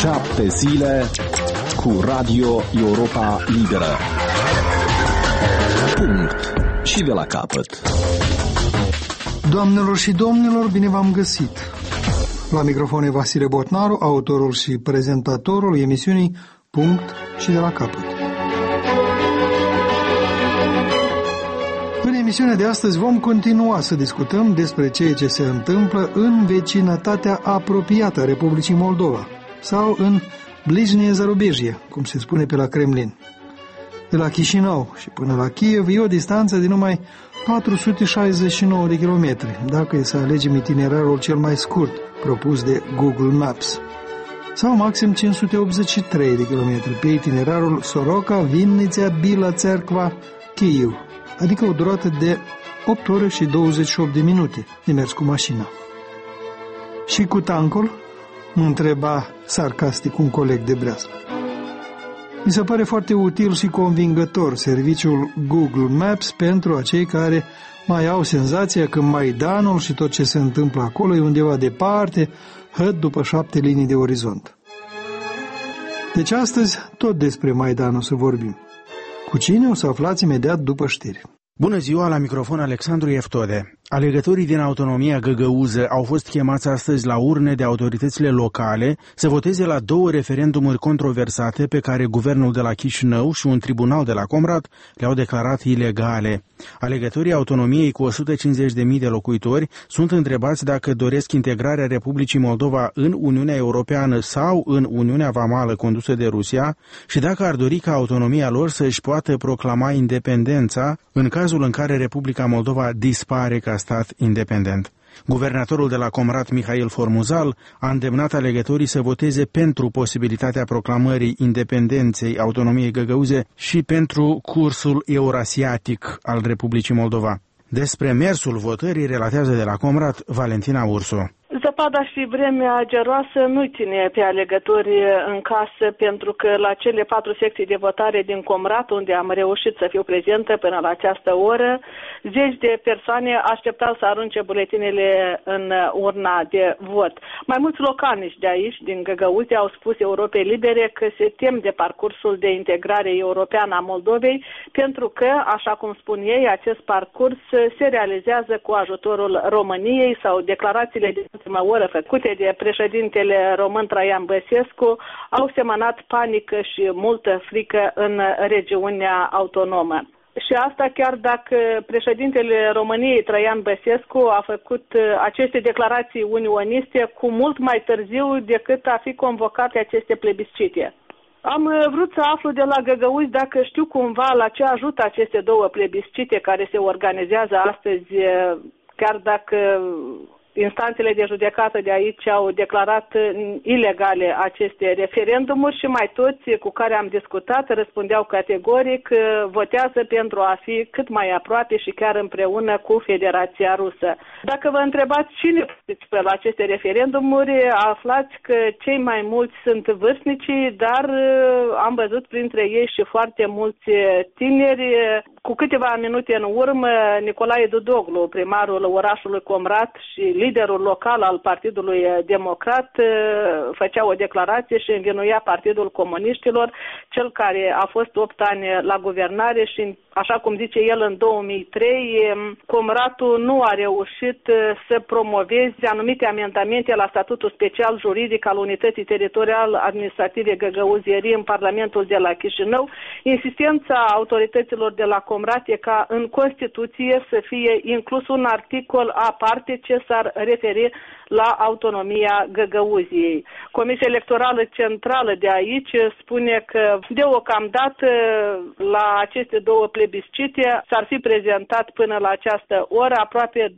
7 zile cu Radio Europa Liberă. Punct. Și de la capăt. Doamnelor și domnilor, bine v-am găsit. La microfon e Vasile Botnaru, autorul și prezentatorul emisiunii Punct și de la capăt. În emisiunea de astăzi vom continua să discutăm despre ceea ce se întâmplă în vecinătatea apropiată a Republicii Moldova sau în Bliznie Zarubezhie, cum se spune pe la Kremlin. De la Chișinău și până la Kiev e o distanță de numai 469 de kilometri, dacă e să alegem itinerarul cel mai scurt propus de Google Maps, sau maxim 583 de kilometri pe itinerarul Soroca, Vinnytsia, Bila, Țerkva, Kiev, adică o durată de 8 ore și 28 de minute de mers cu mașina. Și cu tancul? Mă întreba sarcastic un coleg de brează. Mi se pare foarte util și convingător serviciul Google Maps pentru acei care mai au senzația că Maidanul și tot ce se întâmplă acolo e undeva departe, hăt după 7 linii de orizont. Deci astăzi tot despre Maidan o să vorbim. Cu cine o să aflați imediat după știri. Bună ziua, la microfon Alexandru Eftode. Alegătorii din autonomia găgăuză au fost chemați astăzi la urne de autoritățile locale să voteze la 2 referendumuri controversate pe care guvernul de la Chișinău și un tribunal de la Comrat le-au declarat ilegale. Alegătorii autonomiei cu 150.000 de locuitori sunt întrebați dacă doresc integrarea Republicii Moldova în Uniunea Europeană sau în Uniunea Vamală condusă de Rusia și dacă ar dori ca autonomia lor să își poată proclama independența în cazul în care Republica Moldova dispare ca stat independent. Guvernatorul de la Comrat, Mihail Formuzal, a îndemnat alegătorii să voteze pentru posibilitatea proclamării independenței autonomiei găgăuze și pentru cursul eurasiatic al Republicii Moldova. Despre mersul votării relatează de la Comrat Valentina Ursu. Zăpada și vremea geroasă nu ține pe alegători în casă, pentru că la cele 4 secții de votare din Comrat, unde am reușit să fiu prezentă până la această oră, zeci de persoane așteptau să arunce buletinele în urna de vot. Mai mulți localnici de aici, din Găgăuzi, au spus Europei Libere că se tem de parcursul de integrare europeană a Moldovei, pentru că, așa cum spun ei, acest parcurs se realizează cu ajutorul României sau declarațiile de ultima oră făcute de președintele român Traian Băsescu au semănat panică și multă frică în regiunea autonomă. Și asta chiar dacă președintele României, Traian Băsescu, a făcut aceste declarații unioniste cu mult mai târziu decât a fi convocate aceste plebiscite. Am vrut să aflu de la Găgăuzi dacă știu cumva la ce ajută aceste 2 plebiscite care se organizează astăzi, chiar dacă instanțele de judecată de aici au declarat ilegale aceste referendumuri și mai toți cu care am discutat răspundeau categoric că votează pentru a fi cât mai aproape și chiar împreună cu Federația Rusă. Dacă vă întrebați cine participă la aceste referendumuri, aflați că cei mai mulți sunt vârstnici, dar am văzut printre ei și foarte mulți tineri. Cu câteva minute în urmă, Nicolae Dudoglu, primarul orașului Comrat și liderul local al Partidului Democrat, făcea o declarație și învinuia Partidul Comuniștilor, cel care a fost 8 ani la guvernare și, așa cum zice el, în 2003, Comratul nu a reușit să promoveze anumite amendamente la statutul special juridic al unității teritorial-administrative Găgăuzierii în Parlamentul de la Chișinău. Insistența autorităților de la Comrat e ca în Constituție să fie inclus un articol aparte ce s-ar referi la autonomia Găgăuziei. Comisia Electorală Centrală de aici spune că deocamdată la aceste 2 plebiscite s-ar fi prezentat până la această oră aproape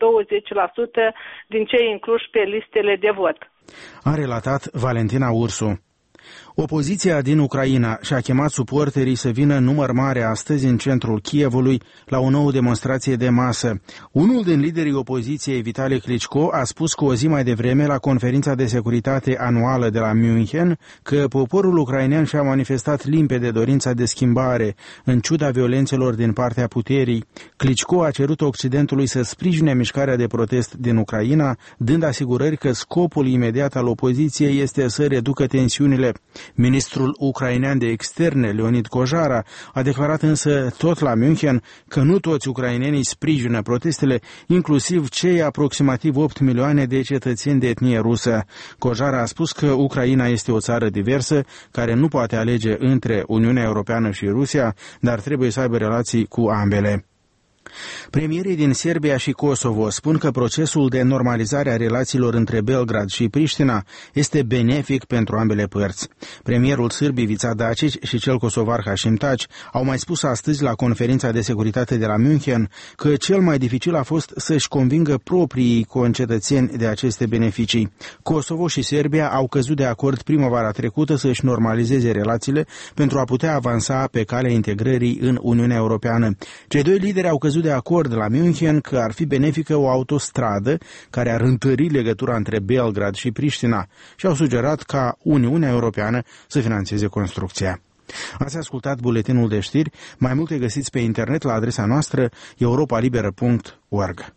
20% din cei incluși pe listele de vot. A relatat Valentina Ursu. Opoziția din Ucraina și-a chemat suporterii să vină în număr mare astăzi în centrul Kievului la o nouă demonstrație de masă. Unul din liderii opoziției, Vitali Klitschko, a spus cu o zi mai devreme la conferința de securitate anuală de la München că poporul ucrainean și-a manifestat limpede dorința de schimbare, în ciuda violențelor din partea puterii. Klitschko a cerut Occidentului să sprijine mișcarea de protest din Ucraina, dând asigurări că scopul imediat al opoziției este să reducă tensiunile Ministrul ucrainean de externe, Leonid Kojara, a declarat însă tot la München că nu toți ucrainenii sprijină protestele, inclusiv cei aproximativ 8 milioane de cetățeni de etnie rusă. Kojara a spus că Ucraina este o țară diversă, care nu poate alege între Uniunea Europeană și Rusia, dar trebuie să aibă relații cu ambele. Premierii din Serbia și Kosovo spun că procesul de normalizare a relațiilor între Belgrad și Priștina este benefic pentru ambele părți. Premierul sârb Ivica Dačić și cel kosovar Hashim Taci au mai spus astăzi la conferința de securitate de la München că cel mai dificil a fost să-și convingă proprii concetățeni de aceste beneficii. Kosovo și Serbia au căzut de acord primăvara trecută să-și normalizeze relațiile pentru a putea avansa pe calea integrării în Uniunea Europeană. Cei doi lideri au căzut de acord la München că ar fi benefică o autostradă care ar întări legătura între Belgrad și Priștina și au sugerat ca Uniunea Europeană să finanțeze construcția. Ați ascultat buletinul de știri, mai multe găsiți pe internet la adresa noastră europalibera.org.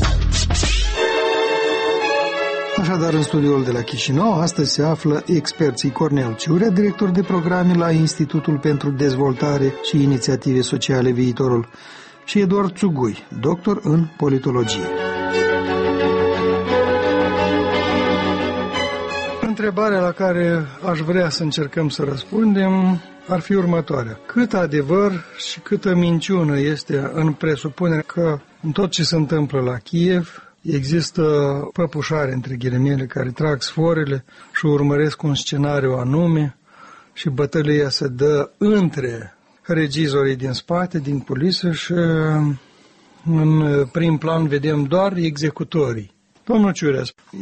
Așadar, în studioul de la Chișinău, astăzi se află experții Cornel Ciurea, director de programe la Institutul pentru Dezvoltare și Inițiative Sociale Viitorul, și Eduard Țugui, doctor în politologie. Întrebarea la care aș vrea să încercăm să răspundem ar fi următoarea. Cât adevăr și câtă minciună este în presupunerea că în tot ce se întâmplă la Kiev există păpușare, între ghilimele, care trag sforile și urmăresc un scenariu anume și bătălia se dă între regizorii din spate, din culisă, și în prim plan vedem doar executorii. Domnul Ciurea,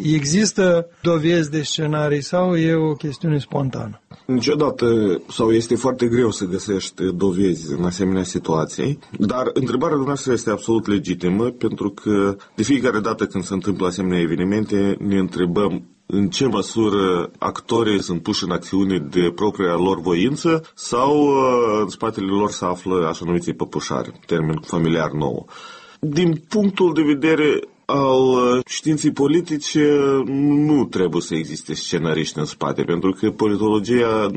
există dovezi de scenarii sau e o chestiune spontană? Niciodată, sau este foarte greu să găsești dovezi în asemenea situații, dar întrebarea dumneavoastră este absolut legitimă, pentru că de fiecare dată când se întâmplă asemenea evenimente, ne întrebăm în ce măsură actorii sunt puși în acțiune de propria lor voință sau în spatele lor se află așa numiții păpușari, termen familiar nou. Din punctul de vedere al științei politice, nu trebuie să existe scenariști în spate, pentru că politologia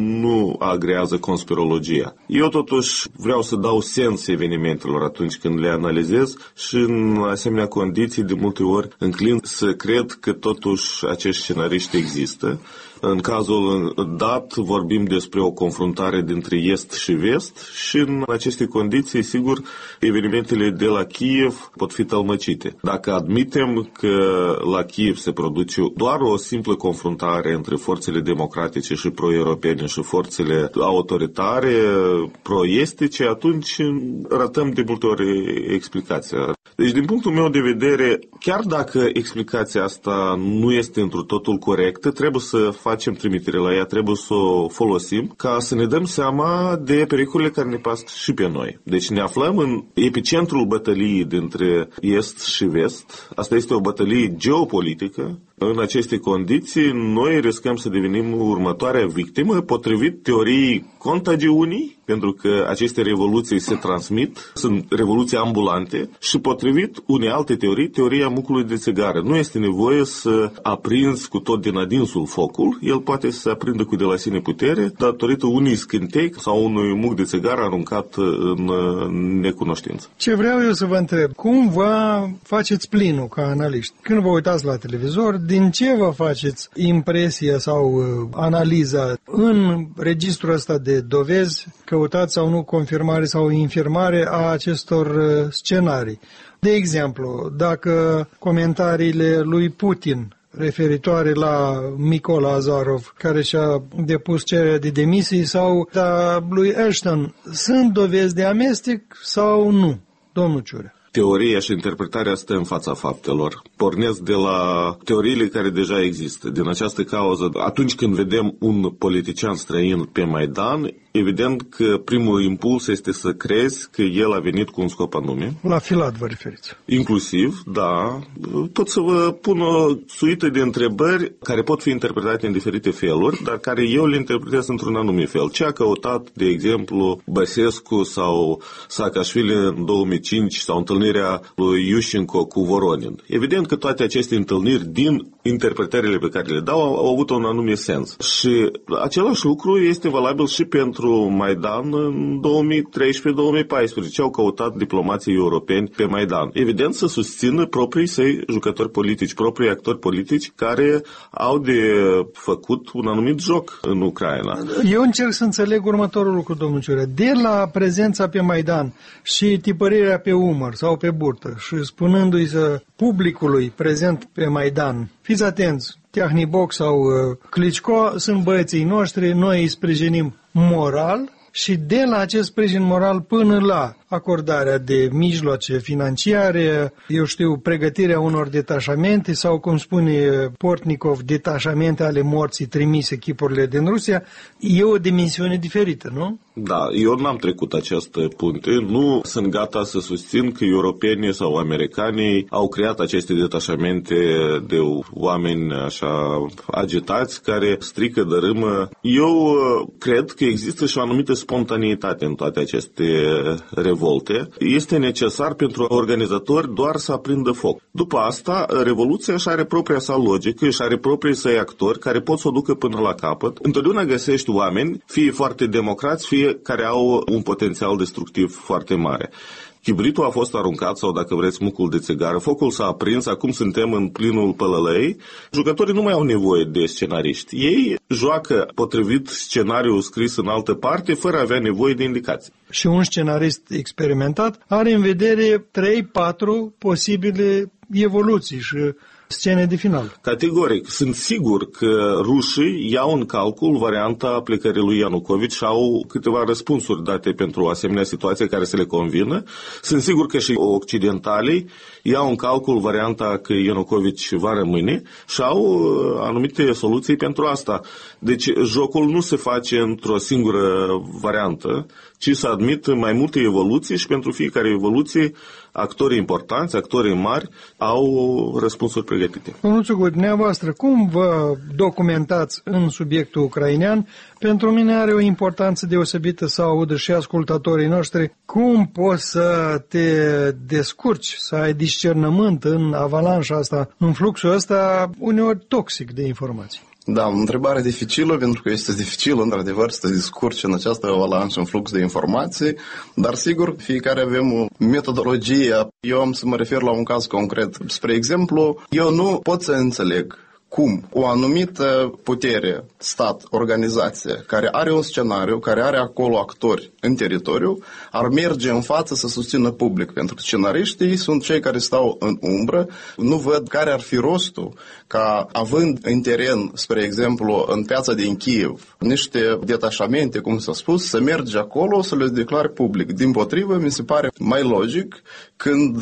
nu agrează conspirologia. Eu totuși vreau să dau sens evenimentelor atunci când le analizez și în asemenea condiții de multe ori înclin să cred că totuși acești scenariști există. În cazul dat vorbim despre o confruntare dintre est și vest și în aceste condiții, sigur, evenimentele de la Kiev pot fi tălmăcite. Dacă admitem că la Kiev se produce doar o simplă confruntare între forțele democratice și pro-europene și forțele autoritare, pro-estice, atunci ratăm de multe ori explicația. Deci, din punctul meu de vedere, chiar dacă explicația asta nu este întru totul corectă, trebuie să facem trimitere la ea, trebuie să o folosim ca să ne dăm seama de pericolele care ne pasc și pe noi. Deci ne aflăm în epicentrul bătăliei dintre est și vest. Asta este o bătălie geopolitică. În aceste condiții, noi riscăm să devenim următoarea victimă, potrivit teoriei contagiunii, pentru că aceste revoluții se transmit, sunt revoluții ambulante, și potrivit unei alte teorii, teoria mucului de țigară. Nu este nevoie să aprinzi cu tot din adinsul focul, el poate să aprindă cu de la sine putere, datorită unui scântei sau unui muc de țigară aruncat în necunoștință. Ce vreau eu să vă întreb, cum vă faceți plinul ca analiști? Când vă uitați la televizor, din ce vă faceți impresia sau analiza în registrul ăsta de dovezi, căutați sau nu confirmare sau infirmare a acestor scenarii? De exemplu, dacă comentariile lui Putin referitoare la Mykola Azarov, care și-a depus cererea de demisii, sau a lui Ashton, sunt dovezi de amestec sau nu, domnul Ciurea? Teoria și interpretarea stă în fața faptelor. Pornesc de la teoriile care deja există. Din această cauză, atunci când vedem un politician străin pe Maidan, evident că primul impuls este să crezi că el a venit cu un scop anume. La Filat vă referiți. Inclusiv, da, pot să vă pun o suită de întrebări care pot fi interpretate în diferite feluri, dar care eu le interpretez într-un anume fel. Ce a căutat, de exemplu, Băsescu sau Saakashvili în 2005 sau întâlnirea lui Yushchenko cu Voronin? Evident că toate aceste întâlniri, din interpretările pe care le dau, au avut un anume sens. Și același lucru este valabil și pentru Maidan în 2013-2014. Ce au căutat diplomații europeni pe Maidan? Evident să susțină proprii săi jucători politici, proprii actori politici care au de făcut un anumit joc în Ucraina. Eu încerc să înțeleg următorul lucru, domnul Ciurea. De la prezența pe Maidan și tipărirea pe umăr sau pe burtă și spunându-i publicului prezent pe Maidan, fiți atenți, Tiahniboc sau Clicico sunt băieții noștri, noi îi sprijinim moral și de la acest sprijin moral până la acordarea de mijloace financiare, eu știu, pregătirea unor detașamente sau, cum spune Portnikov, detașamente ale morții trimise echipurile din Rusia, e o dimensiune diferită, nu? Da, eu n-am trecut această punte. Nu sunt gata să susțin că europenii sau americanii au creat aceste detașamente de oameni așa agitați care strică, dărâmă. Eu cred că există și o anumită spontaneitate în toate aceste revolte. Este necesar pentru organizatori doar să aprindă foc. După asta, revoluția își are propria sa logică, își are proprii săi actori care pot să o ducă până la capăt. Întotdeauna găsești oameni, fie foarte democrați, fie care au un potențial destructiv foarte mare. Chibritul a fost aruncat, sau dacă vreți mucul de țigară, focul s-a aprins, acum suntem în plinul pălălei. Jucătorii nu mai au nevoie de scenariști. Ei joacă potrivit scenariul scris în altă parte, fără a avea nevoie de indicații. Și un scenarist experimentat are în vedere 3-4 posibile evoluții și scene de final. Categoric. Sunt sigur că rușii iau în calcul varianta plecării lui Ianucovici și au câteva răspunsuri date pentru o asemenea situație care să le convină. Sunt sigur că și occidentalii iau în calcul varianta că Ianucovici va rămâne și au anumite soluții pentru asta. Deci jocul nu se face într-o singură variantă, ci să admită mai multe evoluții și pentru fiecare evoluție actorii importanți, actorii mari au răspunsuri pregătite. Domnul Țugu, dumneavoastră, cum vă documentați în subiectul ucrainean? Pentru mine are o importanță deosebită să audă și ascultatorii noștri. Cum poți să te descurci, să ai discernământ în avalanșa asta, în fluxul ăsta uneori toxic de informații? Da, o întrebare dificilă, pentru că este dificil, într-adevăr, să te descurci în această avalanșă, în flux de informații, dar sigur, fiecare avem o metodologie. Eu am să mă refer la un caz concret. Spre exemplu, eu nu pot să înțeleg cum o anumită putere, stat, organizație, care are un scenariu, care are acolo actori în teritoriu, ar merge în față să susțină public, pentru că scenariștii sunt cei care stau în umbră, nu văd care ar fi rostul ca, având în teren, spre exemplu, în piața din Kiev, niște detașamente, cum s-a spus, să mergi acolo să le declare public. Dimpotrivă, mi se pare mai logic când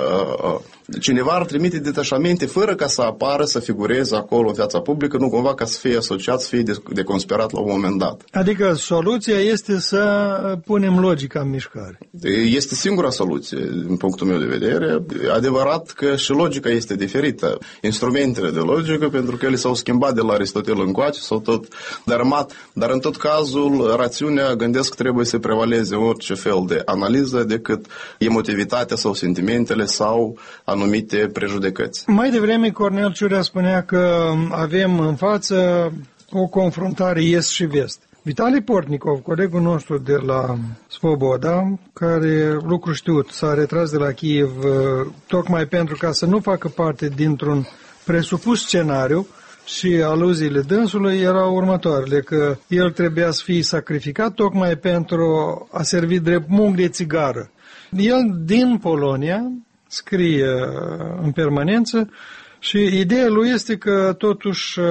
cineva ar trimite detașamente fără ca să apară, să figureze acolo în viața publică, nu cumva ca să fie asociat, să fie de conspirat la un moment dat. Adică soluția este să punem logica în mișcare. Este singura soluție, din punctul meu de vedere. Adevărat că și logica este diferită. Instrumentele de logică, pentru că ele s-au schimbat de la Aristotel încoace, s-au tot dărâmat, dar în tot cazul, rațiunea, gândesc, trebuie să prevaleze orice fel de analiză decât emotivitatea sau sentimentele sau anumite prejudecăți. Mai devreme, Cornel Ciurea spunea că avem în față o confruntare est și vest. Vitali Portnikov, colegul nostru de la Svoboda, care, lucru știut, s-a retras de la Kiev tocmai pentru ca să nu facă parte dintr-un presupus scenariu, și aluziile dânsului erau următoarele, că el trebuia să fie sacrificat tocmai pentru a servi drept munc de țigară. El din Polonia scrie în permanență Și ideea lui este că, totuși,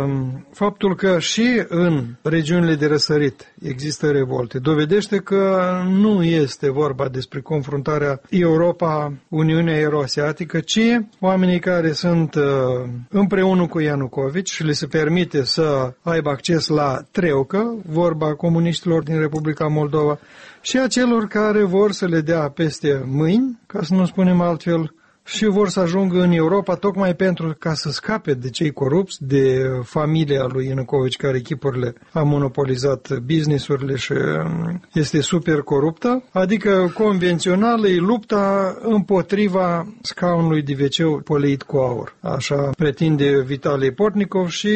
faptul că și în regiunile de răsărit există revolte dovedește că nu este vorba despre confruntarea Europa-Uniunea Euroasiatică, ci oamenii care sunt împreună cu Ianucovici și le se permite să aibă acces la treucă, vorba comuniștilor din Republica Moldova, și a celor care vor să le dea peste mâini, ca să nu spunem altfel, și vor să ajungă în Europa tocmai pentru ca să scape de cei corupți, de familia lui Ianucovici, care echipurile a monopolizat business-urile și este super coruptă, adică convențională e lupta împotriva scaunului de wc poleit cu aur. Așa pretinde Vitali Portnikov și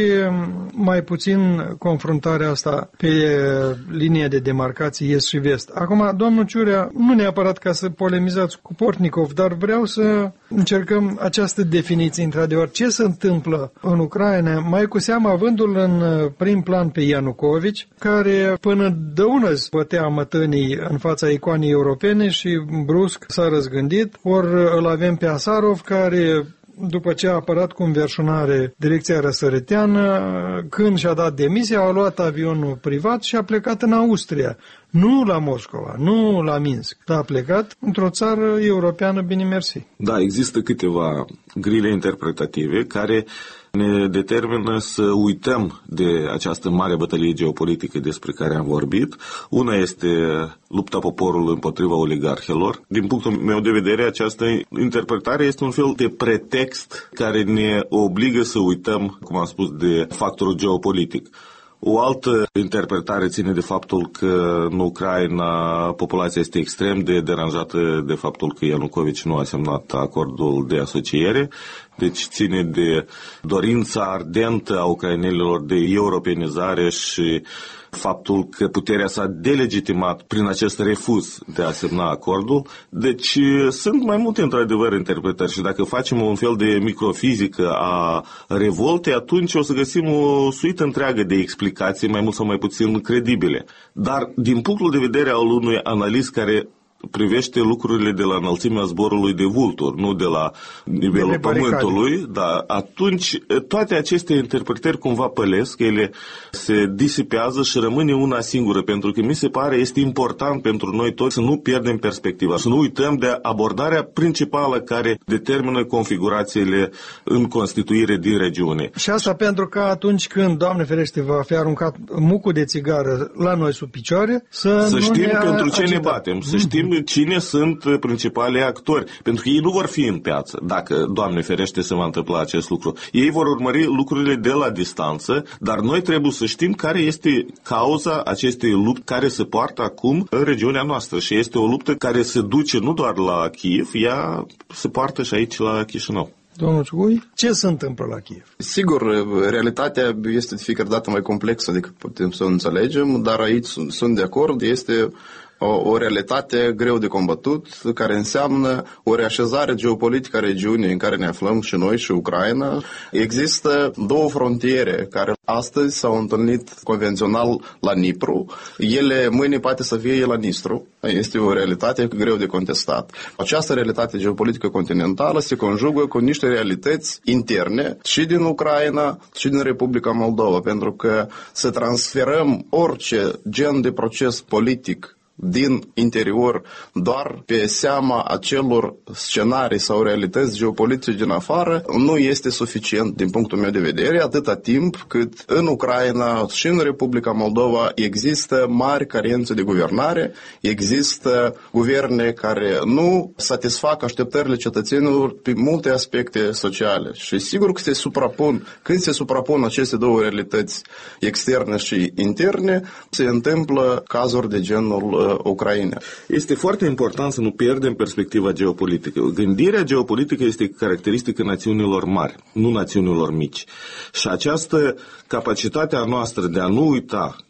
mai puțin confruntarea asta pe linia de demarcație est și vest. Acum, domnul Ciurea, nu neapărat ca să polemizați cu Portnikov, dar vreau să încercăm această definiție, într-adevăr, ce se întâmplă în Ucraina, mai cu seamă avându-l în prim plan pe Ianucovici, care până dăunăzi bătea mătănii în fața icoanei europene și brusc s-a răzgândit, ori îl avem pe Asarov, care după ce a apărat cu înverșunare direcția răsăriteană, când și-a dat demisia, a luat avionul privat și a plecat în Austria. Nu la Moscova, nu la Minsk, dar a plecat într-o țară europeană, bine mersi. Da, există câteva grile interpretative care ne determină să uităm de această mare bătălie geopolitică despre care am vorbit. Una este lupta poporului împotriva oligarhilor. Din punctul meu de vedere, această interpretare este un fel de pretext care ne obligă să uităm, cum am spus, de factorul geopolitic. O altă interpretare ține de faptul că în Ucraina populația este extrem de deranjată de faptul că Ianucovici nu a semnat acordul de asociere, deci ține de dorința ardentă a ucrainenilor de europenizare și faptul că puterea s-a delegitimat prin acest refuz de a semna acordul. Deci sunt mai multe, într-adevăr, interpretări și dacă facem un fel de microfizică a revoltei, atunci o să găsim o suită întreagă de explicații, mai mult sau mai puțin credibile. Dar din punctul de vedere al unui analist care privește lucrurile de la înălțimea zborului de vulturi, nu de la nivelul pământului, da, atunci toate aceste interpretări cumva pălesc, ele se disipează și rămâne una singură, pentru că mi se pare este important pentru noi toți să nu pierdem perspectiva, să nu uităm de abordarea principală care determină configurațiile în constituire din regiune. Și asta pentru că atunci când, Doamne ferește, va fi aruncat mucul de țigară la noi sub picioare, să știm pentru ce ne batem, să știm cine sunt principalii actori, pentru că ei nu vor fi în piață, dacă, Doamne ferește, se va întâmpla acest lucru. Ei vor urmări lucrurile de la distanță, dar noi trebuie să știm care este cauza acestei lupte care se poartă acum în regiunea noastră și este o luptă care se duce nu doar la Kiev, ea se poartă și aici la Chișinău. Domnul Ciugui, ce se întâmplă la Kiev? Sigur, realitatea este de fiecare dată mai complexă decât putem să o înțelegem, dar aici sunt de acord, este o realitate greu de combătut, care înseamnă o reașezare geopolitică a regiunii în care ne aflăm și noi și Ucraina. Există două frontiere care astăzi s-au întâlnit convențional la Dnipru. Ele mâine poate să fie la Nistru. Este o realitate greu de contestat. Această realitate geopolitică continentală se conjugă cu niște realități interne și din Ucraina și din Republica Moldova, pentru că să transferăm orice gen de proces politic din interior doar pe seama acelor scenarii sau realități geopolitice din afară nu este suficient din punctul meu de vedere, atâta timp cât în Ucraina și în Republica Moldova există mari carențe de guvernare, există guverne care nu satisfac așteptările cetățenilor pe multe aspecte sociale și sigur că când se suprapun aceste două realități externe și interne, se întâmplă cazuri de genul Ucraina. Este foarte important să nu pierdem perspectiva geopolitică. Gândirea geopolitică este caracteristică națiunilor mari, nu națiunilor mici. Și această capacitate a noastră de a nu uita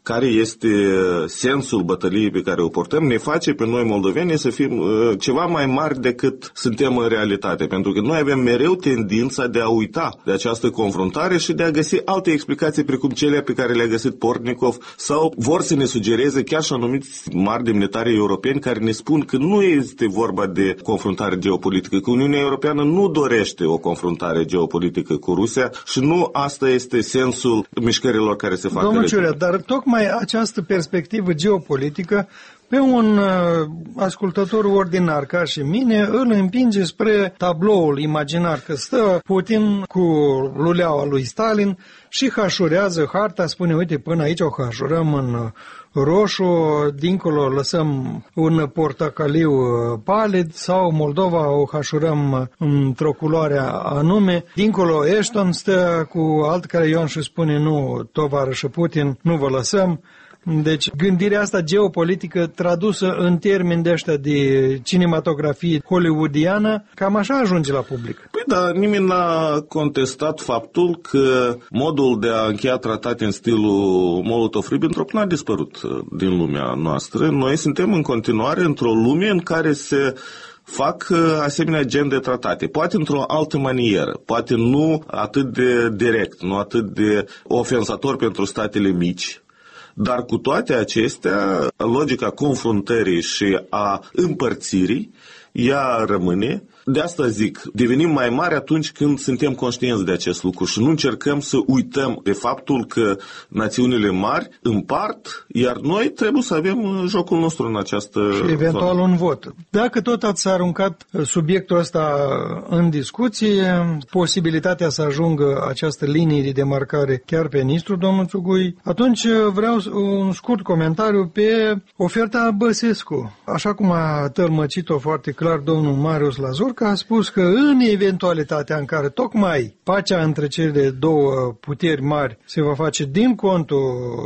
care este sensul bătăliei pe care o portăm, ne face pe noi moldoveni să fim ceva mai mari decât suntem în realitate. Pentru că noi avem mereu tendința de a uita de această confruntare și de a găsi alte explicații precum cele pe care le-a găsit Portnikov, sau vor să ne sugereze chiar și anumiți mari demnitari europeni care ne spun că nu este vorba de confruntare geopolitică, că Uniunea Europeană nu dorește o confruntare geopolitică cu Rusia și nu asta este sensul mișcărilor care se fac. Domnul Ciurea, dar tocmai această perspectivă geopolitică pe un ascultător ordinar ca și mine îl împinge spre tabloul imaginar că stă Putin cu luleaua lui Stalin și hașurează harta, spune, uite, până aici o hașurăm în roșu, dincolo lăsăm un portocaliu palid, sau Moldova o hașurăm într-o culoare anume. Dincolo Ashton stă cu alt creion și spune, nu, tovarășă Putin, nu vă lăsăm. Deci gândirea asta geopolitică tradusă în termeni de ăștia de cinematografie hollywoodiană, cam așa ajunge la public. Păi da, nimeni n-a contestat faptul că modul de a încheia tratate în stilul Molotov-Ribbentrop n-a dispărut din lumea noastră. Noi suntem în continuare într-o lume în care se fac asemenea gen de tratate, poate într-o altă manieră, poate nu atât de direct, nu atât de ofensator pentru statele mici. Dar cu toate acestea, logica confruntării și a împărțirii, ea rămâne. De asta zic, devenim mai mari atunci când suntem conștienți de acest lucru și nu încercăm să uităm de faptul că națiunile mari împart, iar noi trebuie să avem jocul nostru în această și eventual zonă. Un vot. Dacă tot ați aruncat subiectul ăsta în discuție, posibilitatea să ajungă această linie de demarcare chiar pe Nistru, domnul Țugui, atunci vreau un scurt comentariu pe oferta Băsescu. Așa cum a tălmăcit-o foarte clar domnul Marius Lazur, că a spus că în eventualitatea în care tocmai pacea între cele două puteri mari se va face din contul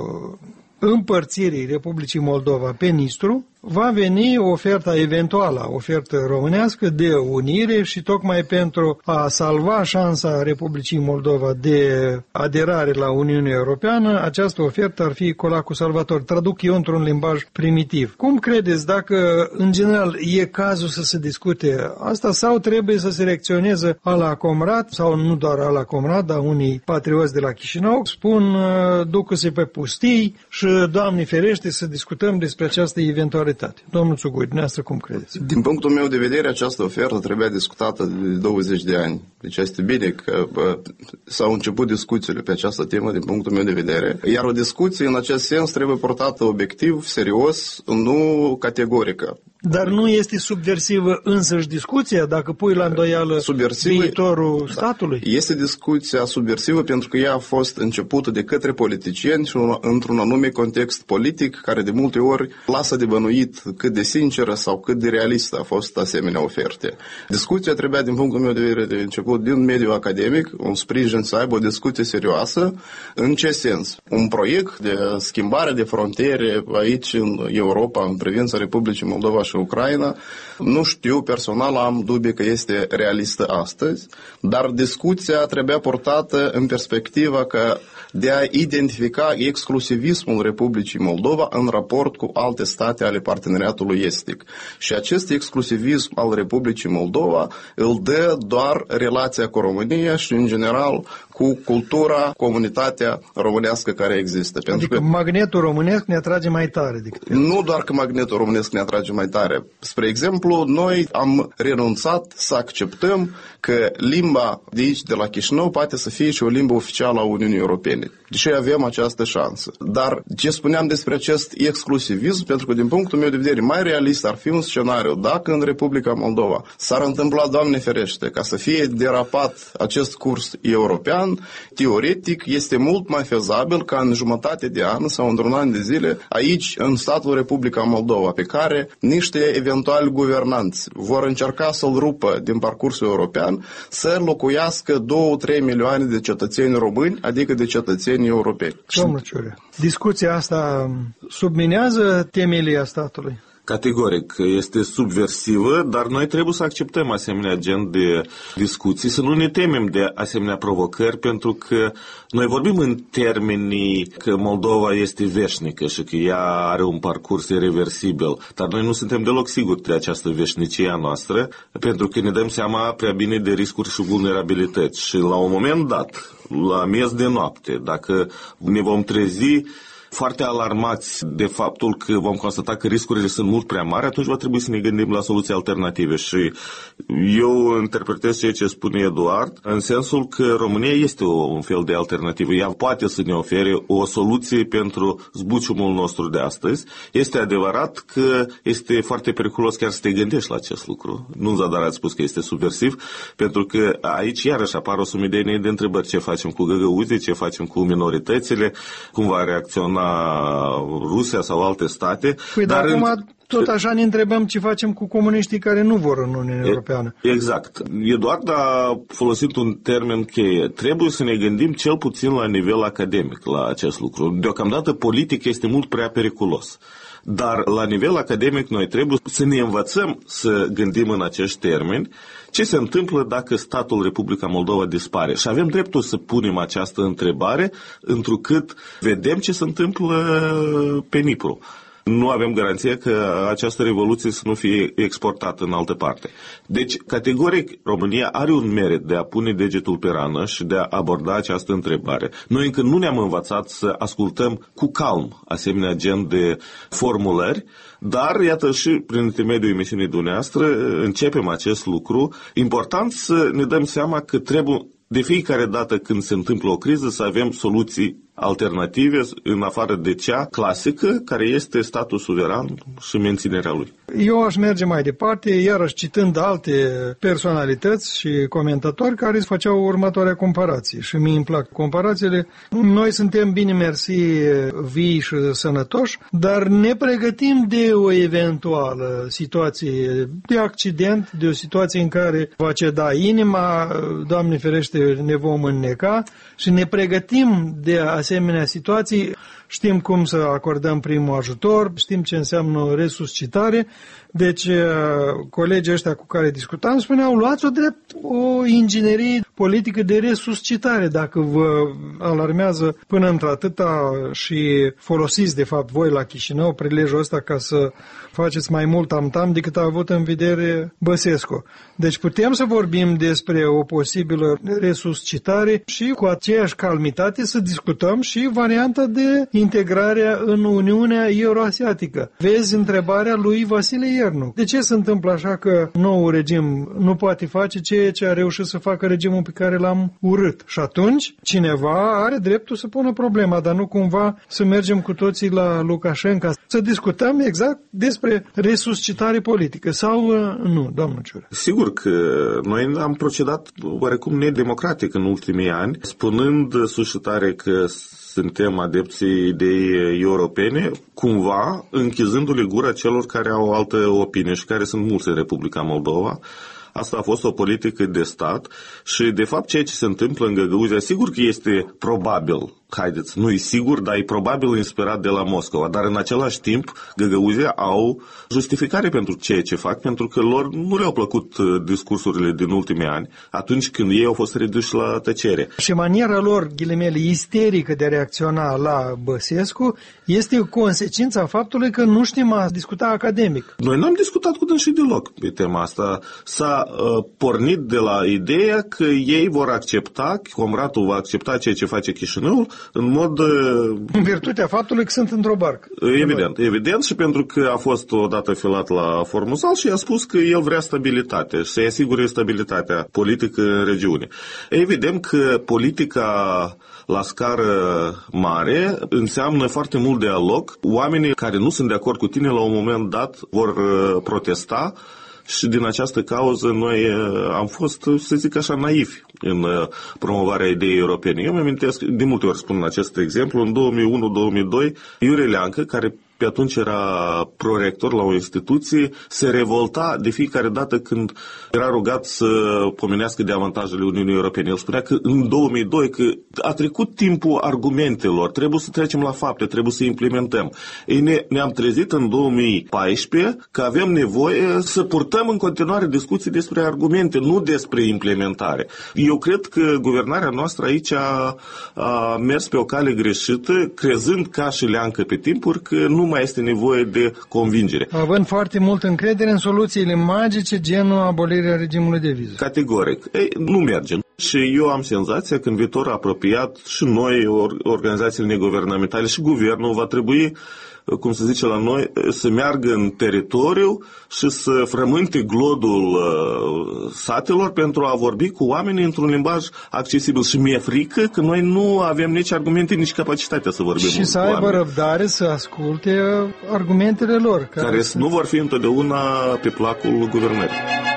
împărțirii Republicii Moldova pe Nistru, va veni oferta eventuală, ofertă românească de unire și tocmai pentru a salva șansa Republicii Moldova de aderare la Uniunea Europeană, această ofertă ar fi colacul salvator. Traduc eu într-un limbaj primitiv. Cum credeți, dacă în general e cazul să se discute asta sau trebuie să se reacționeze a la Comrat, sau nu doar a la Comrat, dar unii patrioți de la Chișinău spun ducă-se pe pustii și, Doamne ferește, să discutăm despre această eventualitate. Domnul Țugui, dumneavoastră cum credeți? Din punctul meu de vedere, această ofertă trebuia discutată de 20 de ani. Deci este bine că s-au început discuțiile pe această temă din punctul meu de vedere. Iar o discuție în acest sens trebuie portată obiectiv, serios, nu categorică. Dar nu este subversivă însăși discuția dacă pui la îndoială viitorul statului? Este discuția subversivă pentru că ea a fost începută de către politicieni și într-un anume context politic care de multe ori lasă de bănuit cât de sinceră sau cât de realistă a fost asemenea oferte. Discuția trebuia din punctul meu de vedere de început din mediul academic, un sprijin să aibă o discuție serioasă. În ce sens? Un proiect de schimbare de frontiere aici în Europa în privința Republicii Moldova și Ucraina, nu știu, personal am dubii că este realistă astăzi, dar discuția trebuia portată în perspectiva că de a identifica exclusivismul Republicii Moldova în raport cu alte state ale parteneriatului estic. Și acest exclusivism al Republicii Moldova îl dă doar relația cu România și, în general, cu cultura, comunitatea românească care există. Adică magnetul românesc ne atrage mai tare decât nu doar că magnetul românesc ne atrage mai tare. Spre exemplu, noi am renunțat să acceptăm că limba de aici, de la Chișinău, poate să fie și o limbă oficială a Uniunii Europene. Deși avem această șansă. Dar ce spuneam despre acest exclusivism, pentru că din punctul meu de vedere mai realist ar fi un scenariu dacă în Republica Moldova s-ar întâmpla, Doamne ferește, ca să fie derapat acest curs european, teoretic este mult mai fezabil ca în jumătate de an sau într-un an de zile aici, în statul Republica Moldova, pe care niște eventuali guvernanți vor încerca să-l rupă din parcursul european, să locuiască 2-3 milioane de cetățeni români, adică de cetățeni europeni. Domnul Ciurea, discuția asta subminează temelia statului? Categoric, este subversivă, dar noi trebuie să acceptăm asemenea gen de discuții, să nu ne temem de asemenea provocări, pentru că noi vorbim în termenii că Moldova este veșnică și că ea are un parcurs irreversibil, dar noi nu suntem deloc siguri de această veșnicie a noastră, pentru că ne dăm seama prea bine de riscuri și vulnerabilități. Și la un moment dat, la miez de noapte, dacă ne vom trezi foarte alarmați de faptul că vom constata că riscurile sunt mult prea mari, atunci va trebui să ne gândim la soluții alternative. Și eu interpretez ceea ce spune Eduard în sensul că România este un fel de alternativă. Ea poate să ne ofere o soluție pentru zbuciumul nostru de astăzi. Este adevărat că este foarte periculos chiar să te gândești la acest lucru. Nu Zadar ați spus că este subversiv, pentru că aici iarăși apar o sumedenie de întrebări. Ce facem cu găgăuzii, ce facem cu minoritățile, cum va reacționa Rusia sau alte state. Păi, dar acum tot așa ne întrebăm ce facem cu comuniștii care nu vor în Uniunea Europeană. Exact. Eduard a folosit un termen cheie. Trebuie să ne gândim cel puțin la nivel academic la acest lucru. Deocamdată politic este mult prea periculos. Dar la nivel academic noi trebuie să ne învățăm să gândim în acești termeni ce se întâmplă dacă statul Republica Moldova dispare. Și avem dreptul să punem această întrebare, întrucât vedem ce se întâmplă pe Nipru. Nu avem garanție că această revoluție să nu fie exportată în altă parte. Deci, categoric, România are un merit de a pune degetul pe rană și de a aborda această întrebare. Noi încă nu ne-am învățat să ascultăm cu calm asemenea gen de formulări, dar, iată, și prin intermediul emisiunii dumneavoastră începem acest lucru. Important să ne dăm seama că trebuie de fiecare dată când se întâmplă o criză să avem soluții alternative în afară de cea clasică, care este statul suveran și menținerea lui. Eu aș merge mai departe, iarăși citând alte personalități și comentatori care îți făceau următoarea comparație și mie îmi plac comparațiile. Noi suntem, bine mersi, vii și sănătoși, dar ne pregătim de o eventuală situație de accident, de o situație în care va ceda inima, Doamne ferește, ne vom înneca și ne pregătim de asemenea situații, știm cum să acordăm primul ajutor, știm ce înseamnă resuscitare. Deci, colegii ăștia cu care discutam spuneau, luați-o drept o inginerie politică de resuscitare. Dacă vă alarmează până într-atâta și folosiți, de fapt, voi la Chișinău prilejul ăsta ca să faceți mai mult tam-tam decât a avut în vedere Băsescu. Deci putem să vorbim despre o posibilă resuscitare și cu aceeași calmitate să discutăm și varianta de integrare în Uniunea Euroasiatică. Vezi întrebarea lui Vasile Iernu. De ce se întâmplă așa că noul regim nu poate face ceea ce a reușit să facă regimul pe care l-am urât? Și atunci cineva are dreptul să pună problema, dar nu cumva să mergem cu toții la Lukashenko să discutăm exact despre resuscitare politică sau nu, domnul Ciură? Sigur că noi am procedat oarecum nedemocratic în ultimii ani, spunând suscitare că suntem adepții idei europene, cumva închizându-le gura celor care au o altă opinie și care sunt mulți în Republica Moldova. Asta a fost o politică de stat și, de fapt, ceea ce se întâmplă în Găgăuzia, sigur că este probabil, haideți, nu e sigur, dar e probabil inspirat de la Moscova, dar în același timp Găgăuzia au justificare pentru ceea ce fac, pentru că lor nu le-au plăcut discursurile din ultimii ani, atunci când ei au fost reduși la tăcere. Și maniera lor, ghilimele, isterică de a reacționa la Băsescu este consecința faptului că nu știm a discuta academic. Noi n-am discutat cu dânsii deloc pe tema asta. S-a pornit de la ideea că ei vor accepta, Comratul va accepta ceea ce face Chișinăul în mod... În virtutea faptului că sunt într-o barcă. Evident, și pentru că a fost odată filat la Formosal și a spus că el vrea stabilitate și să-i asigure stabilitatea politică în regiune. Evident că politica la scară mare înseamnă foarte mult dialog. Oamenii care nu sunt de acord cu tine la un moment dat vor protesta. Și din această cauză noi am fost, să zic așa, naivi în promovarea ideii europene. Eu mă amintesc, de multe ori spun acest exemplu, în 2001-2002, Iurie Leancă, care pe atunci era prorector la o instituție, se revolta de fiecare dată când era rugat să pomenească de avantajele Uniunii Europene. El spunea că în 2002 că a trecut timpul argumentelor, trebuie să trecem la fapte, trebuie să implementăm. Ei, ne-am trezit în 2014 că avem nevoie să purtăm în continuare discuții despre argumente, nu despre implementare. Eu cred că guvernarea noastră aici a mers pe o cale greșită, crezând ca și leancă pe timpuri că nu mai este nevoie de convingere. Având foarte multă încredere în soluțiile magice, genul abolirea regimului de viză. Categoric. Nu merge. Și eu am senzația că în viitor apropiat și noi, organizațiile neguvernamentale și guvernul va trebui, cum se zice la noi, să meargă în teritoriu și să frământe glodul satelor pentru a vorbi cu oamenii într-un limbaj accesibil. Și mi-e frică că noi nu avem nici argumente, nici capacitatea să vorbim și să aibă răbdare să asculte argumentele lor. Care nu vor fi întotdeauna pe placul guvernării.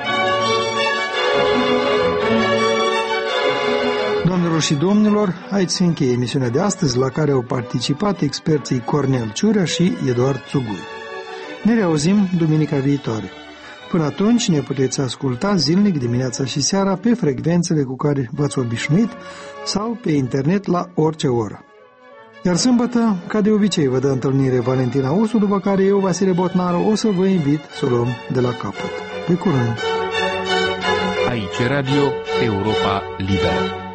Doamnelor și domnilor, aici se încheie emisiunea de astăzi, la care au participat experții Cornel Ciurea și Eduard Țugui. Ne reauzim duminica viitoare. Până atunci ne puteți asculta zilnic dimineața și seara pe frecvențele cu care v-ați obișnuit sau pe internet la orice oră. Iar sâmbătă, ca de obicei, vă dă întâlnire Valentina Osu, după care eu, Vasile Botnaru, o să vă invit să o luăm de la capăt. Pe curând! Aici Radio Europa Liberă.